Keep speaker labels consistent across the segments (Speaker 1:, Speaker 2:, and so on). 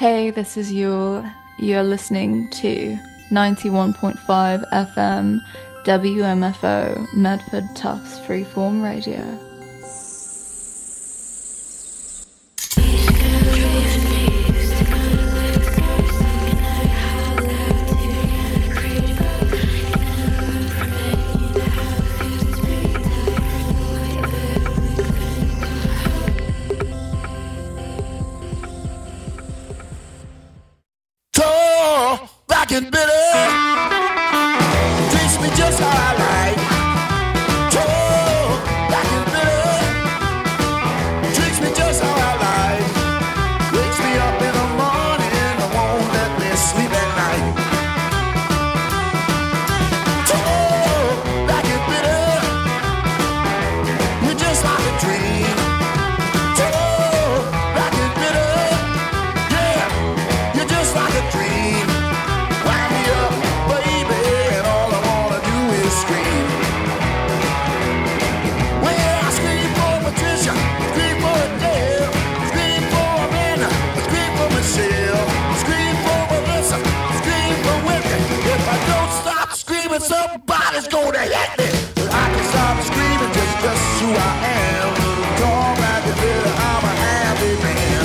Speaker 1: Hey, this is Yule. You're listening to 91.5 FM WMFO Medford Tufts Freeform Radio.
Speaker 2: Get bitter, treats me just how I like. Oh, black and bitter, treats me just how I like. Wakes me up in the morning, won't let me sleep at night. Oh, black and bitter, you're just like a dream. Oh, black and bitter, yeah, you're just like a dream. Somebody's gonna hit me. But I can stop screaming, just who I am. Come back and bitter, I'm a happy man.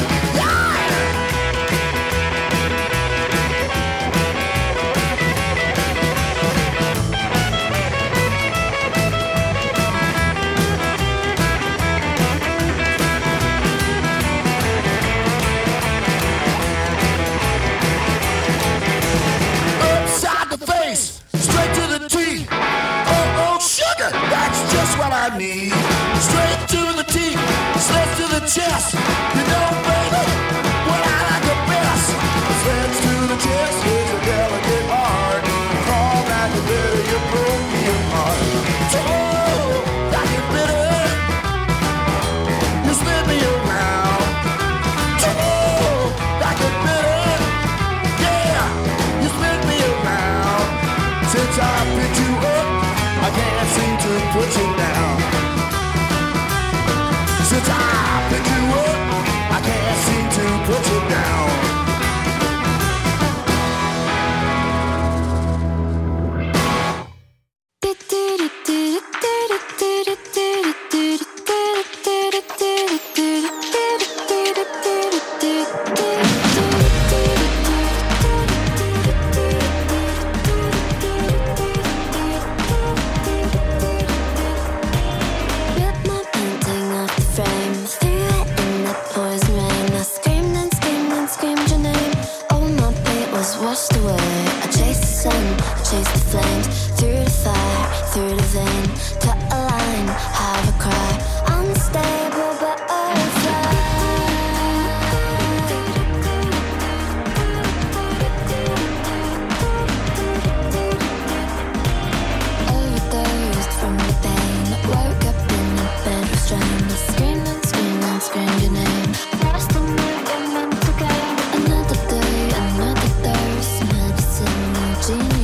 Speaker 2: What I need, straight to the teeth, slits to the chest. You know, baby, what I like the best. Slits to the chest is a delicate art. Call back the bitter, you broke me apart. Oh, like it bitter, you spin me around. Oh, like it bitter, yeah, you spin me around. Since I picked you up, I can't seem to put you down. Since I picked you up, I can't seem to put you down.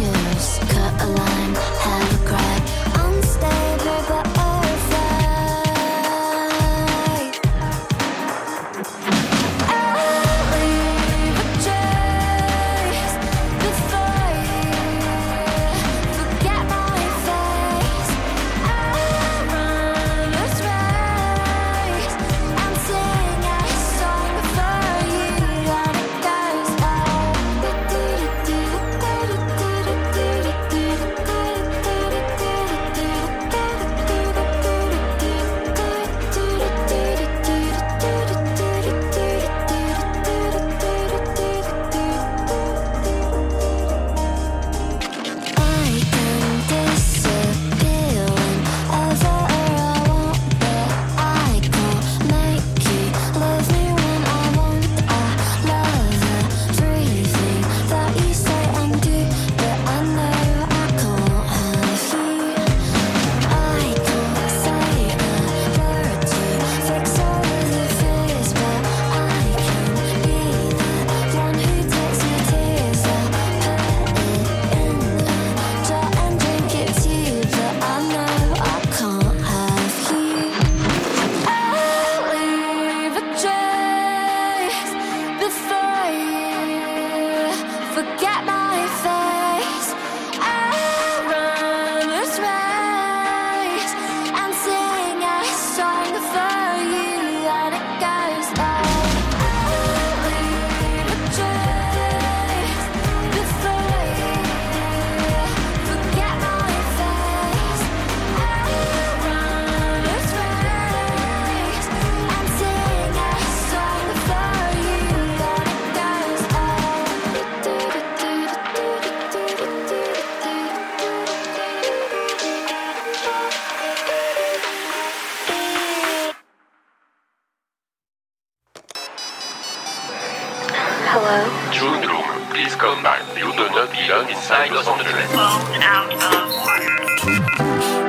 Speaker 3: Cut a line, have a cry. Unstable but alright. radio de notre ville inside Los Angeles.
Speaker 4: Blown out of order.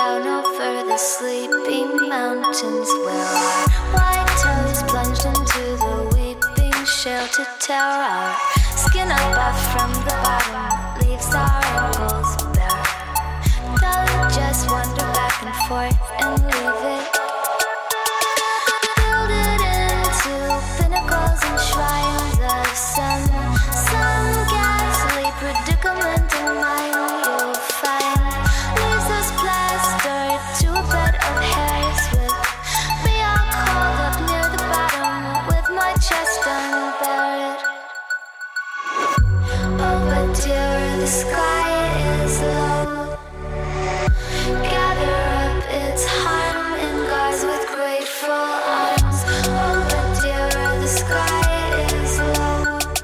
Speaker 5: down over the sleepy mountains where our white toes plunged into the weeping shelter tower. Our skin up off from the bottom leaves our ankles bare. Don't just wander back and forth and leave it. Build it into pinnacles and shrines of some ghastly predicament in mind you'll find. Leaves us plastered to a bed of hairs with me all curled up near the bottom with my chest unbared. Oh, but dear, the sky is low. Gather up its harm in gauze with grateful arms. Oh, but dear, the sky is low.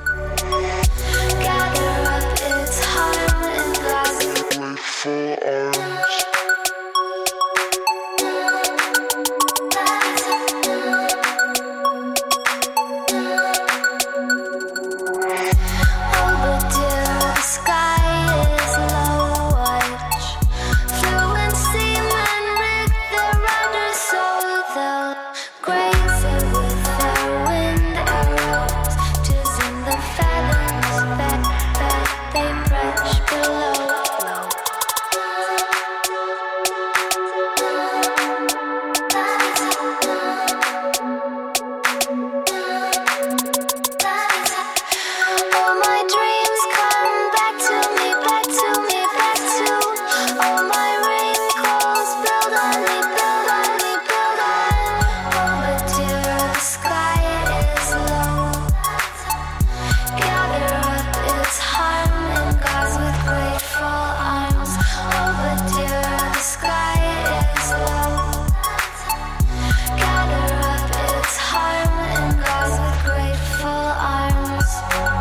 Speaker 5: Gather up its harm in gauze with grateful arms. Oh, but dear, the sky is low. Watch fluent seamen rig their rudders so they'll graze it with their wind arrows. 'Tis in the fathoms that they brush below. All my dreams come back to me, back to me, back to. All my wrinkles build on me, build on me, build on. Oh, but dear, the sky is low. Gather up its harm in gauze with grateful arms. Oh, but dear, the sky is low. Gather up its harm in gauze with grateful arms.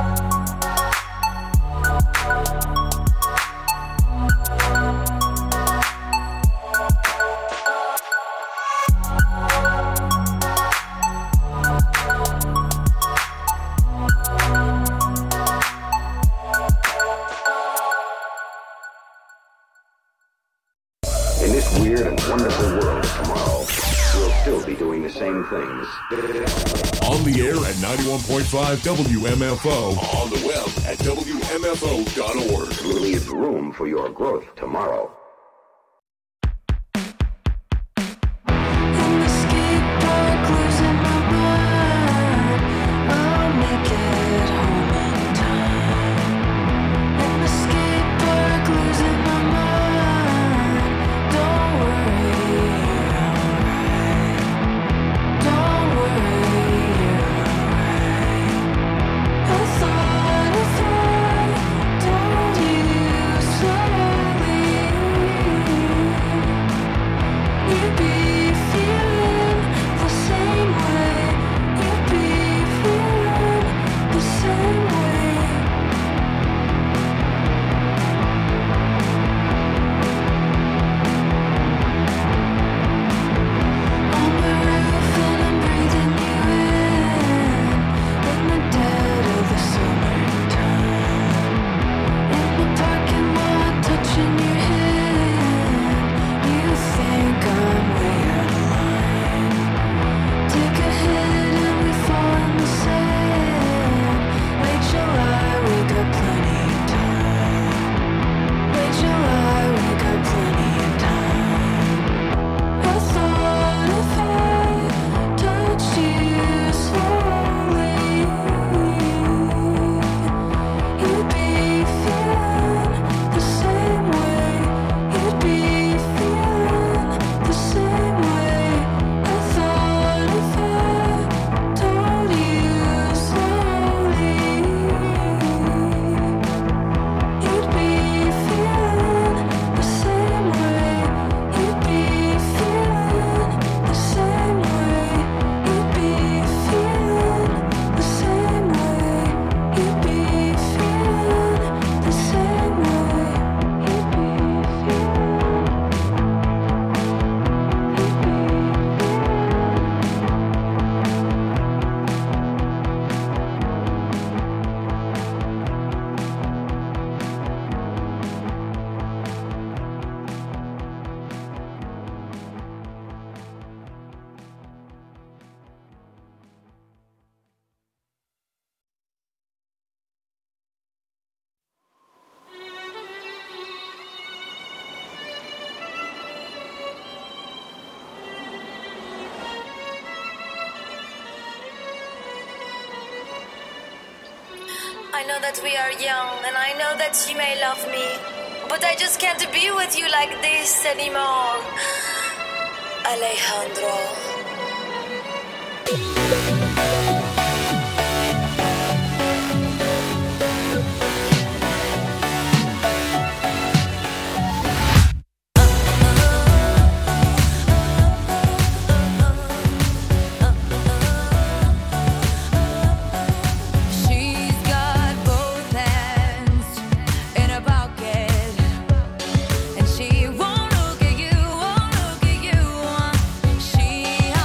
Speaker 6: In this weird and wonderful world of tomorrow, we'll still be doing the same things.
Speaker 7: On the air at 91.5 WMFO. On the web at WMFO.org.
Speaker 6: Leave room for your growth tomorrow.
Speaker 8: In the skate park, losing my mind. I'll make it home in time. In the skate park, losing my mind. Don't worry, you're alright. Don't worry, you're alright. I thought, told you slowly.
Speaker 9: I know that we are young, and I know that you may love me, but I just can't be with you like this anymore. Alejandro.
Speaker 8: She won't look at you, won't look at you. She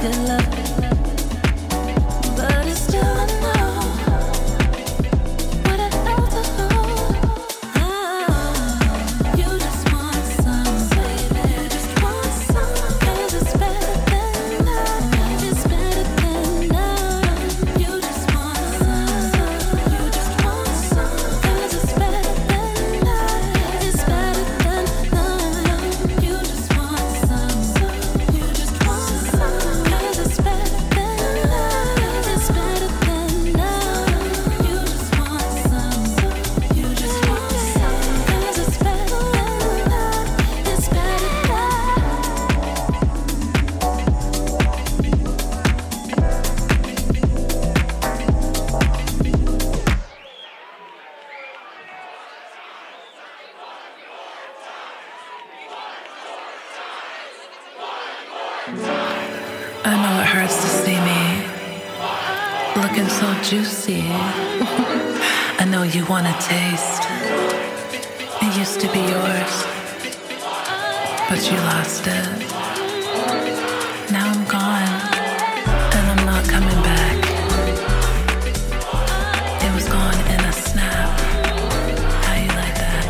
Speaker 8: good love, but it's still a no. What a hell to hold. You just want some, baby. You just want some, 'cause it's better than none. It's better than none. You just want some, you just want some, 'cause it's better than none. It's better than none. You just want some, you just want some, 'cause it's better than none. It's better than none. You just want some, you just want some, 'cause it's better than none. It's better than.
Speaker 10: I know it hurts to see me looking so juicy. I know you want a taste. It used to be yours, but you lost it. Now I'm gone, and I'm not coming back. It was gone in a snap. How you like that?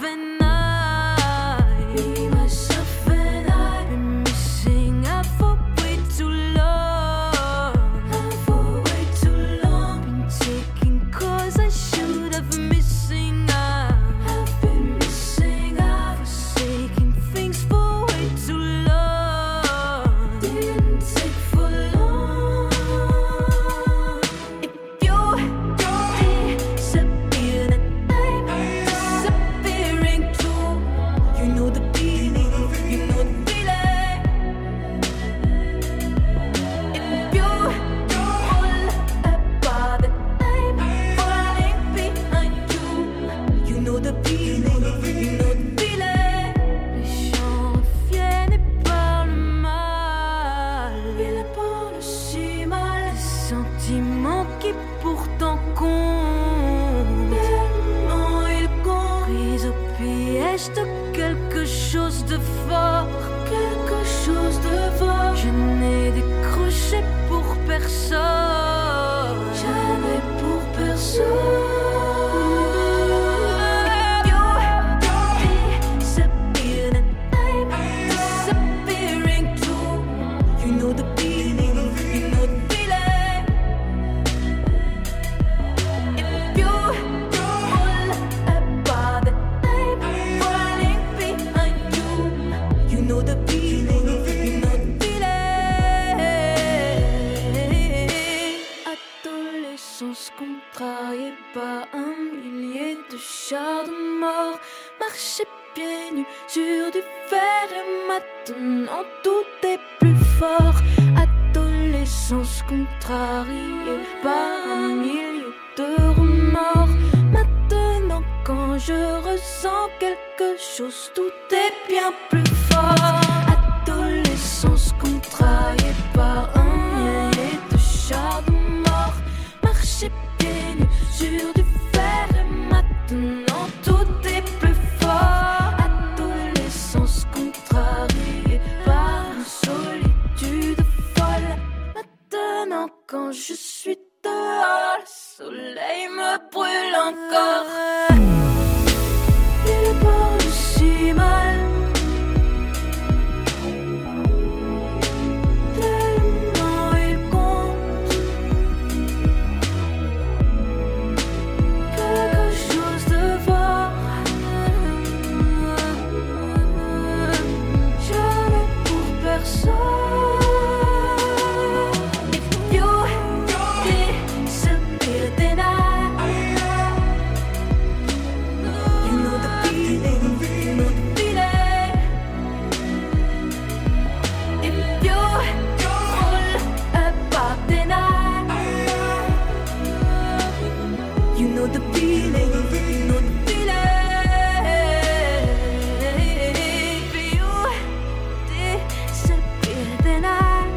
Speaker 8: and I. Me, myself and I. Been missing out for way too long. For way too long. Been taking calls I should have missing out. Have been missing out. Forsaking things for way too long. Didn't take for long. If you disappear, then I'm disappearing too. You know the feeling, you know the feeling. If you fall apart, then I'm falling behind you. You know the feeling, you know the feeling. Les gens reviennent et parlent mal. Ils parlent si mal. Des sentiments qui pourtant comptent. Tellement ils comptent. Pris au piège de quelque chose de fort. Quelque chose de fort. Je n'ai décroché pour personne. Jamais pour personne. You disappear and I'm disappearing too. You know the feeling, you know the feeling. If you fall apart, then I'm falling behind you. You know the feeling, you know the feeling. Adolescence contrariée par un millier de chars de mort. Marcher pieds nus sur du fer et maintenant tout est plus fort. Adolescence contrariée par un millier de remords. Maintenant quand je ressens quelque chose, tout est bien plus fort. Adolescence contrariée par un millier de chars de mort. Marcher pieds nus sur du fer et maintenant tout est plus fort. Adolescence contrariée par une solitude folle. Maintenant quand je suis dehors, le soleil me brûle encore. Il parle si mal. Tellement il compte. Quelque chose de fort. Jamais pour personne. If you disappear, then you know the feeling, you know the feeling. If you fall apart, then you know the feeling, you know the feeling. If you disappear, then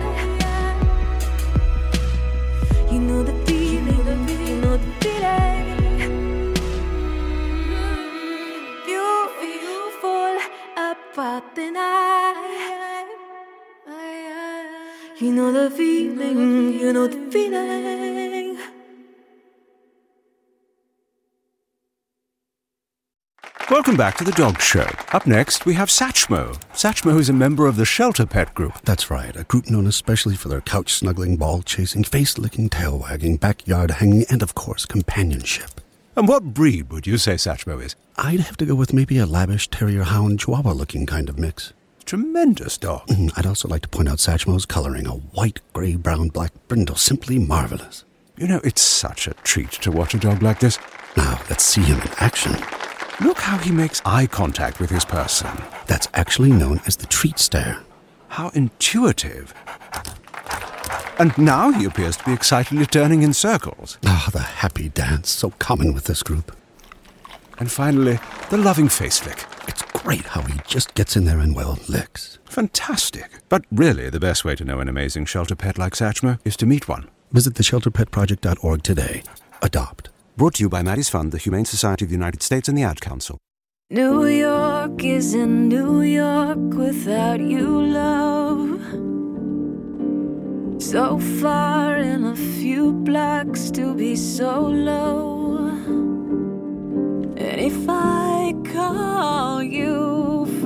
Speaker 8: you know the feeling, you know the feeling. If you fall apart, then you know the feeling, you know the feeling.
Speaker 11: Welcome back to the Dog Show. Up next, we have Satchmo. Satchmo is a member of the Shelter Pet Group.
Speaker 12: That's right, a group known especially for their couch-snuggling, ball-chasing, face-licking, tail-wagging, backyard-hanging, and, of course, companionship.
Speaker 11: And what breed would you say Satchmo is?
Speaker 12: I'd have to go with maybe a lavish terrier-hound chihuahua-looking kind of mix.
Speaker 11: Tremendous dog.
Speaker 12: I'd also like to point out Satchmo's coloring, a white, gray, brown, black brindle, simply marvelous.
Speaker 11: You know, it's such a treat to watch a dog like this.
Speaker 12: Now, let's see him in action.
Speaker 11: Look how he makes eye contact with his person.
Speaker 12: That's actually known as the treat stare.
Speaker 11: How intuitive. And now he appears to be excitedly turning in circles.
Speaker 12: Ah, the happy dance, so common with this group.
Speaker 11: And finally, the loving face lick.
Speaker 12: It's great how he just gets in there and, well, licks.
Speaker 11: Fantastic. But really, the best way to know an amazing shelter pet like Satchmo is to meet one.
Speaker 12: Visit theshelterpetproject.org today. Adopt.
Speaker 11: Brought to you by Maddie's Fund, the Humane Society of the United States, and the Ad Council.
Speaker 8: New York isn't New York without you, love. So far in a few blocks to be so low. And if I call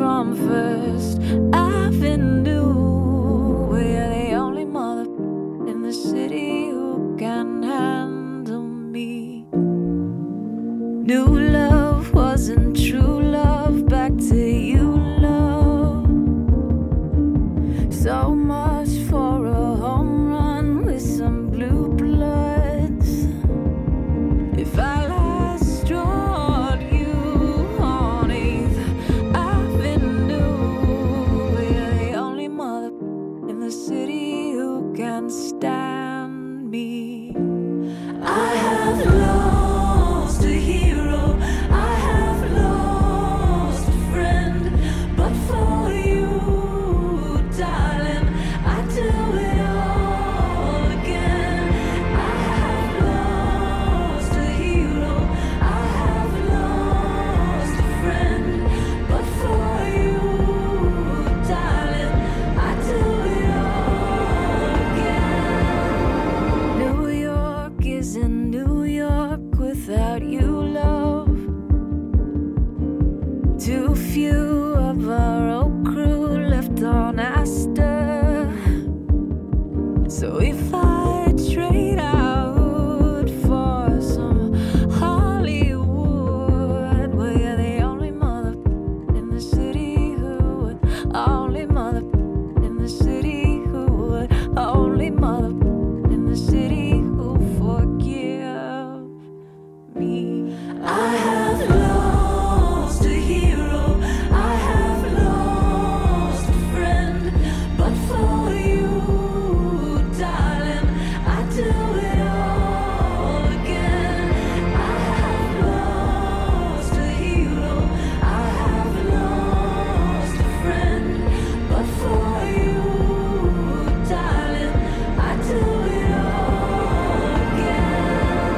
Speaker 8: from First Avenue. We're the only mother in the city who can handle me. New love wasn't true love. Back to you, love. So much for a home run with some blue bloods. If I last drawed you on 8th Avenue, we're the only mother in the city who can stand me. I have lost a hero, I have lost a friend, but for you, darling, I do it all again. I have lost a hero, I have lost a friend, but for you, darling, I do it all again. New York isn't New York without you, love. Too few of our old crew left on Astor. So if I trade out for some Hollywood, we're the only mother in the city who would, only mother in the city who would, only mother in the city who forgive me. I have lost a hero, I have lost a friend, but for you, darling, I do it all again. I have lost a hero, I have lost a friend, but for you, darling, I do it all again.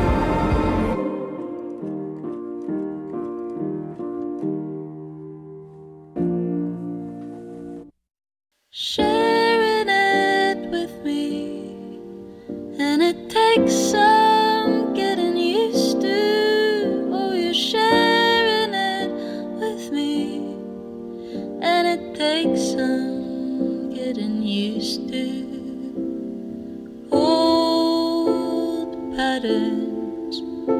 Speaker 8: Sharing it with me, and it takes some getting used to. Oh, you're sharing it with me, and it takes some getting used to. Old patterns,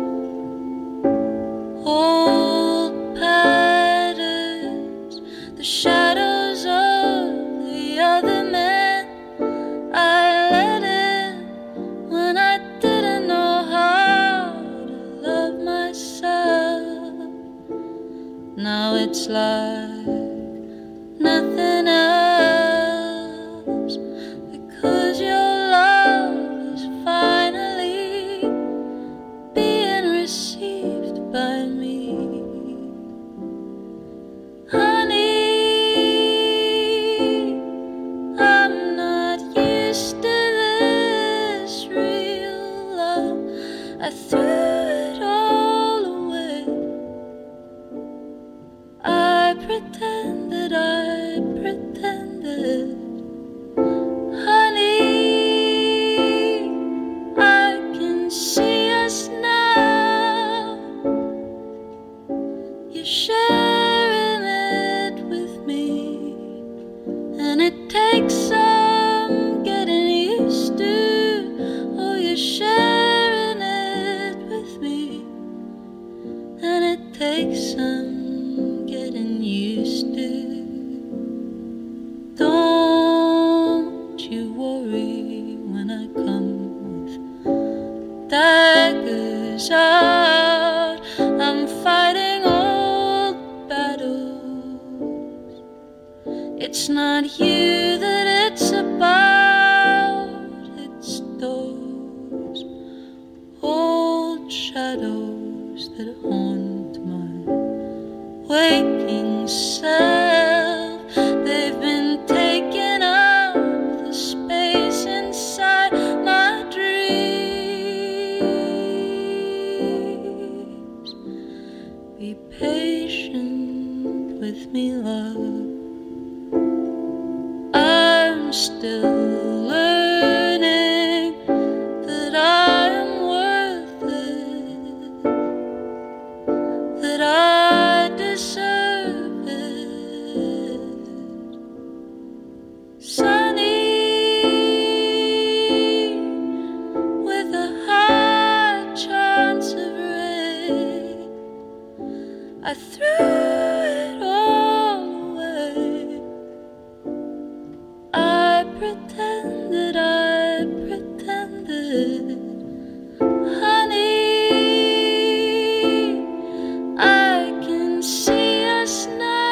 Speaker 8: old patterns, the shadows of the other men I let in when I didn't know how to love myself. Now it's like nothing else, because your love is finally being received by me. Honey, I'm not used to this real love. I threw it all away. I pretended, honey, I can see us now. You're sharing it with me, and it takes some getting used to. Oh, you're sharing it with me, and it takes some getting used to. Don't you worry when I come with daggers out. I'm fighting old battles. It's not you that it's about, it's those old shadows that haunt my waking self. They've been taking up the space inside my dreams. Be patient with me, love. I'm still learning that I am worth it, that I deserve it. I threw it all away. I pretended, honey, I can see us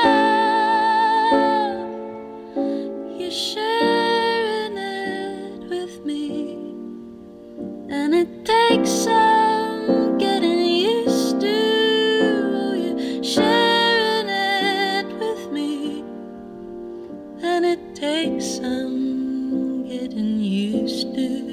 Speaker 8: now. You're sharing it with me, and it takes some getting used to. Oh, you're sharing it with me, and it takes some getting used to.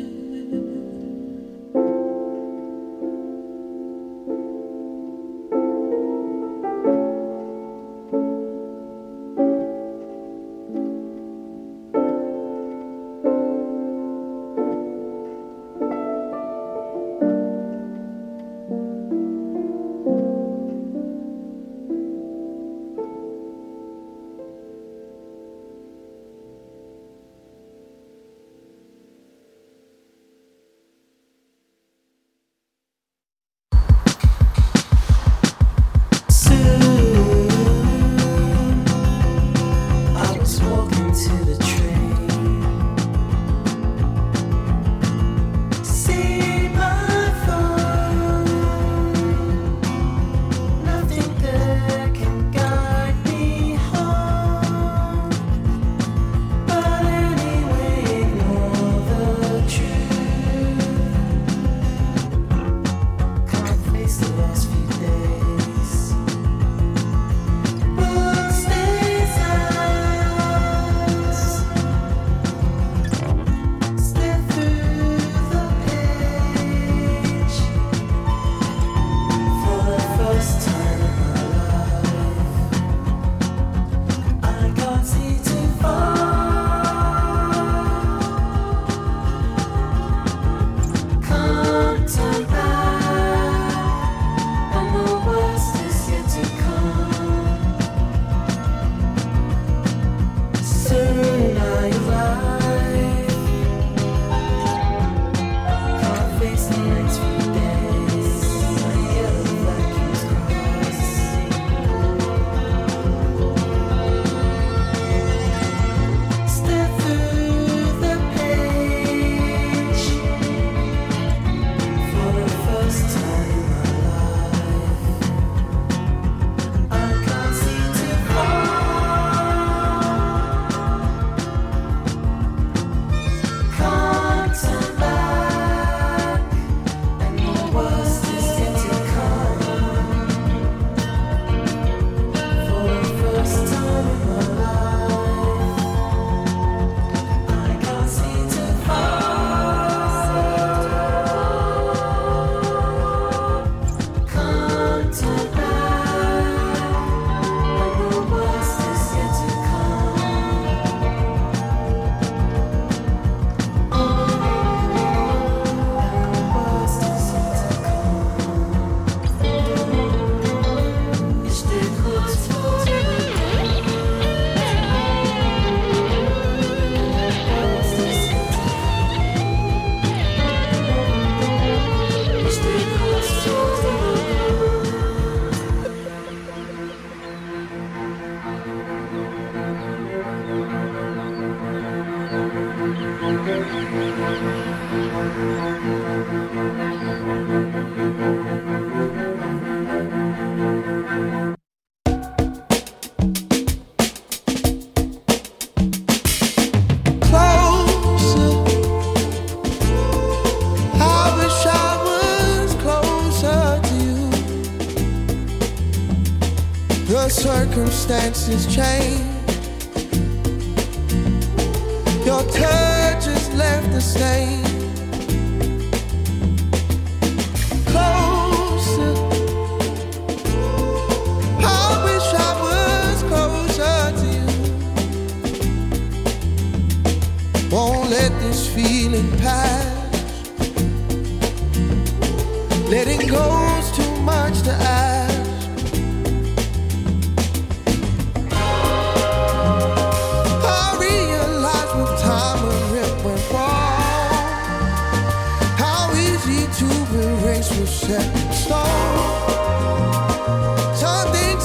Speaker 2: Circumstances change. Your touch has left a stain. Closer. I wish I was closer to you. Won't let this feeling pass. Letting go's too much to ask. Set in stone. Some things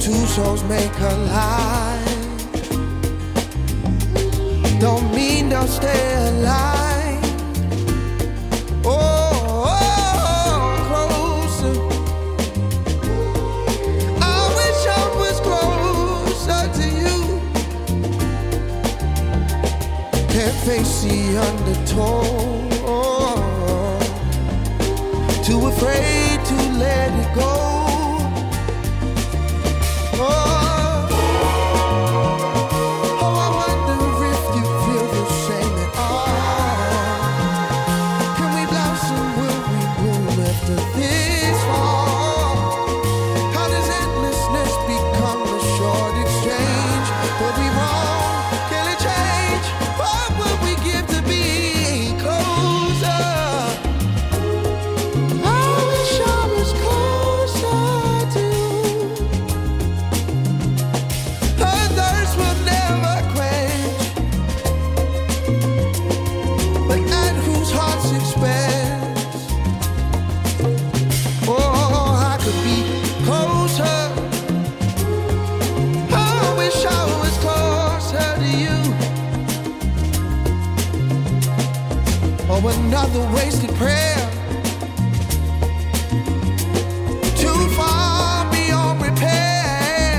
Speaker 2: two souls make a life. Don't mean they'll stay alive. Oh, closer. I wish I was closer to you. Can't face the undertow. Too afraid to let it go. Another wasted prayer, too far beyond repair.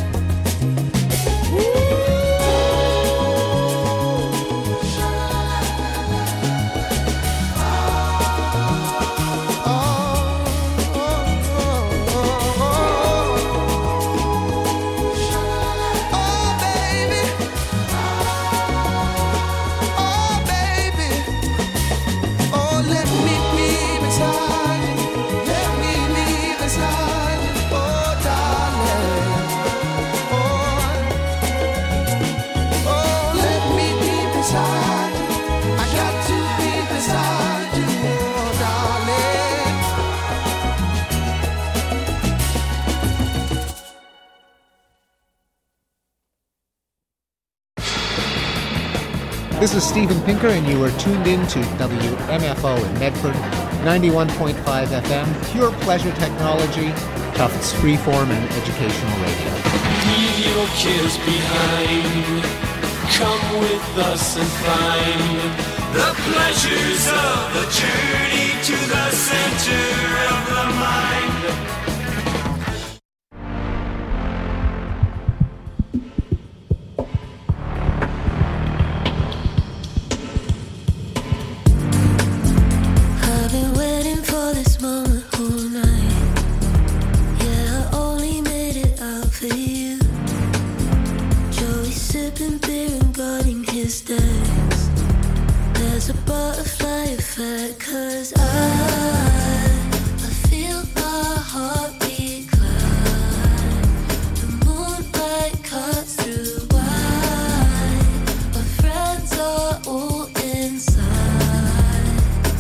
Speaker 13: This is Steven Pinker, and you are tuned in to WMFO in Medford, 91.5 FM, pure pleasure technology, Tufts freeform and educational radio.
Speaker 14: Leave your cares behind. Come with us and find the pleasures of the journey to the center of the mind.
Speaker 8: There's a butterfly effect, 'cause I feel my heartbeat climb. The moonlight cuts through white. My friends are all inside.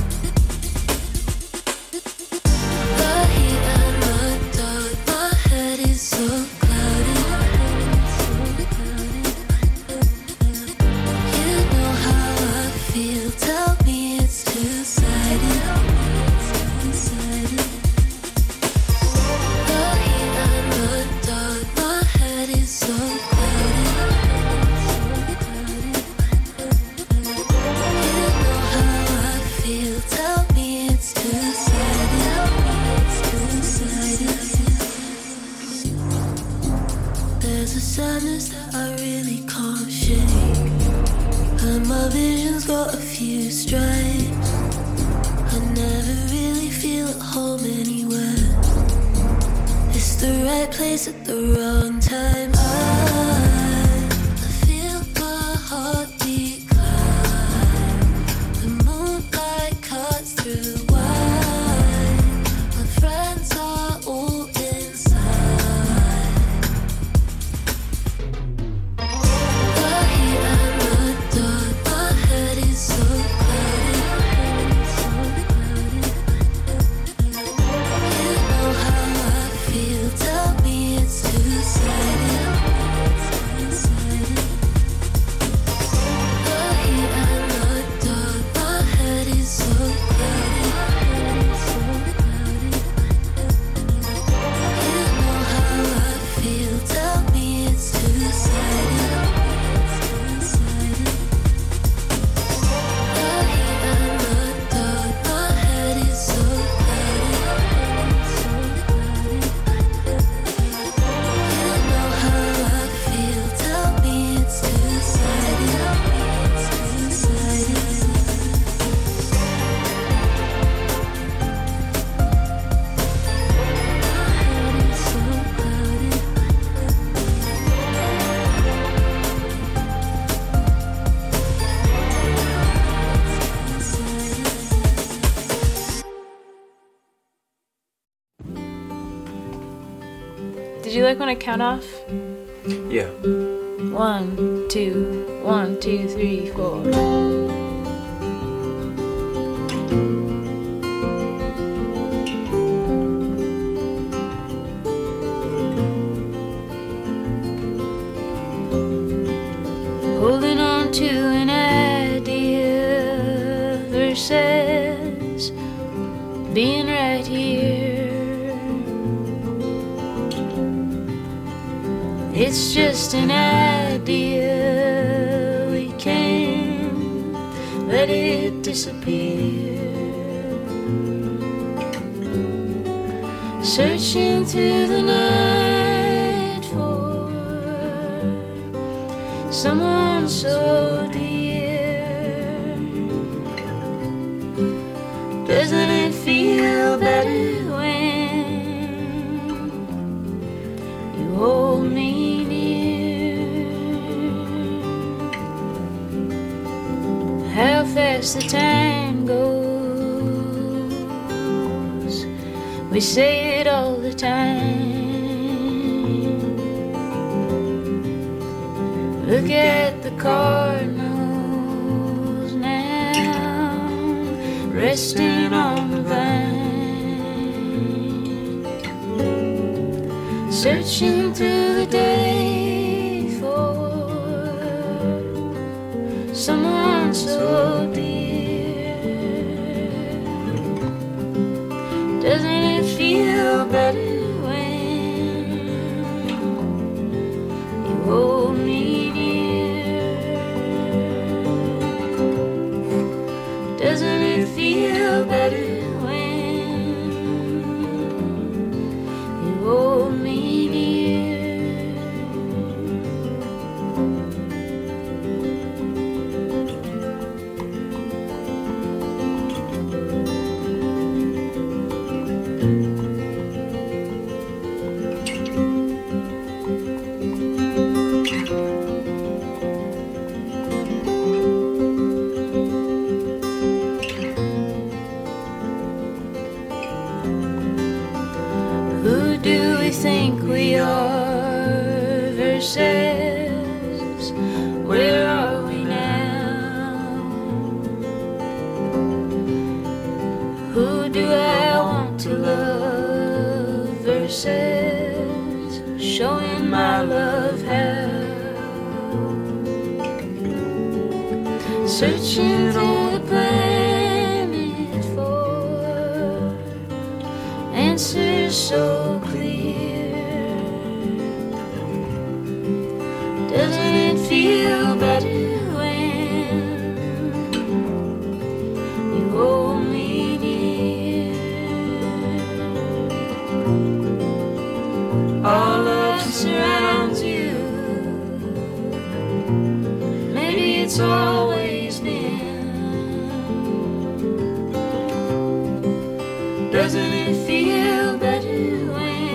Speaker 8: The heat and the dark, my head is so cloudy. Tell me it's two-sided. The heat and the dark, my head is so cloudy. You know how I feel. Tell me it's two-sided. There's a sadness that I really can't shake. And my vision's got a few stripes. I never really feel at home anywhere. It's the right place at the wrong time. I feel my heartbeat climb. The moonlight cuts through white. My friends are all inside. The heat and the dark, my head is so cloudy. You know how I feel. Tell me it's two-sided.
Speaker 15: Did you like when I count off?
Speaker 16: Yeah.
Speaker 15: 1, 2, 1, 2, 3, 4. Holding on to an idea versus being right here. It's just an idea, we can't let it disappear. Searching through the night for someone so dear. Doesn't it feel better when you hold me near? How fast the time goes, we say it all the time. Look at the cardinals now, resting on the vine, searching through the day for someone so dear. Doesn't it feel better when you hold me near? Doesn't it feel better when you hold me think we are versus where are we now? Who do I want to love versus showing my love how? Searching through the planet for answers so clear. Doesn't it feel better when you hold me near? All love surrounds you. Maybe it's always been. Doesn't it feel better when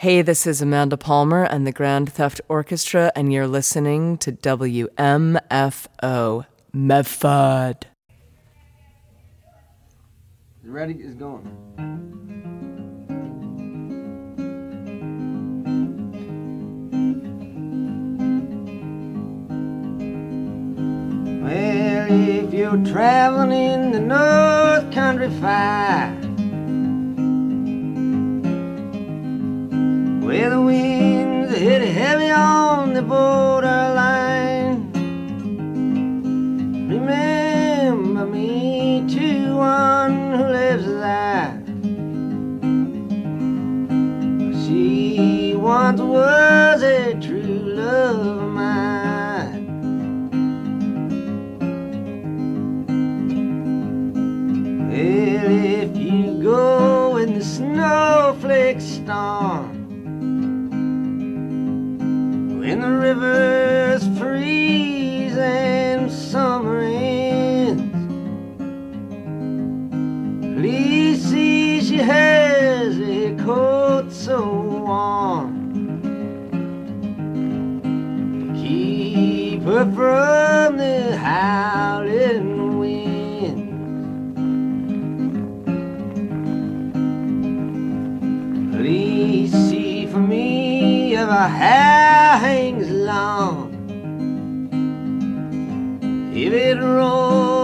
Speaker 16: Hey, this is Amanda Palmer and the Grand Theft Orchestra, and you're listening to WMFO Medford.
Speaker 17: Ready? It's going. Well, if you're traveling in the North Country Fire, where the winds hit heavy on the borderline, remember me to one who lives there. She once was a true love of mine. Well, if you go in the snowflake storm, when the rivers freeze and summer ends, please see she has a coat so warm, keep her from the howling wind. Please see for me if her hair hangs long, if it rolls